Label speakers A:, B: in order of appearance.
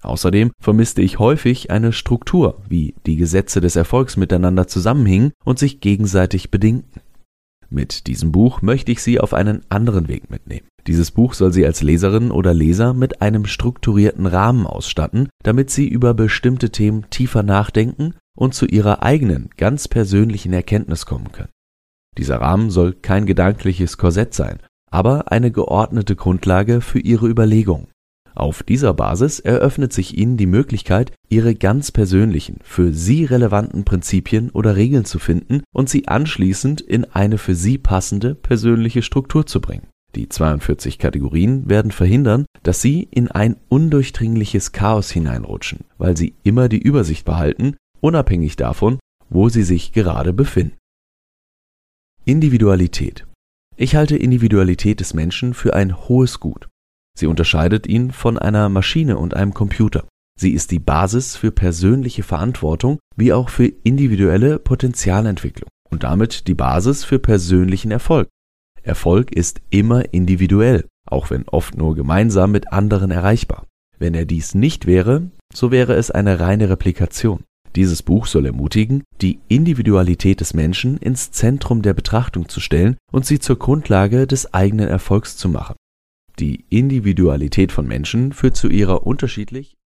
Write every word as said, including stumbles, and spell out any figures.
A: Außerdem vermisste ich häufig eine Struktur, wie die Gesetze des Erfolgs miteinander zusammenhingen und sich gegenseitig bedingten. Mit diesem Buch möchte ich Sie auf einen anderen Weg mitnehmen. Dieses Buch soll Sie als Leserin oder Leser mit einem strukturierten Rahmen ausstatten, damit Sie über bestimmte Themen tiefer nachdenken und zu Ihrer eigenen, ganz persönlichen Erkenntnis kommen können. Dieser Rahmen soll kein gedankliches Korsett sein, aber eine geordnete Grundlage für Ihre Überlegungen. Auf dieser Basis eröffnet sich Ihnen die Möglichkeit, Ihre ganz persönlichen, für Sie relevanten Prinzipien oder Regeln zu finden und sie anschließend in eine für Sie passende persönliche Struktur zu bringen. Die zweiundvierzig Kategorien werden verhindern, dass Sie in ein undurchdringliches Chaos hineinrutschen, weil Sie immer die Übersicht behalten, unabhängig davon, wo Sie sich gerade befinden. Individualität. Ich halte Individualität des Menschen für ein hohes Gut. Sie unterscheidet ihn von einer Maschine und einem Computer. Sie ist die Basis für persönliche Verantwortung wie auch für individuelle Potenzialentwicklung und damit die Basis für persönlichen Erfolg. Erfolg ist immer individuell, auch wenn oft nur gemeinsam mit anderen erreichbar. Wenn er dies nicht wäre, so wäre es eine reine Replikation. Dieses Buch soll ermutigen, die Individualität des Menschen ins Zentrum der Betrachtung zu stellen und sie zur Grundlage des eigenen Erfolgs zu machen. Die Individualität von Menschen führt zu ihrer unterschiedlich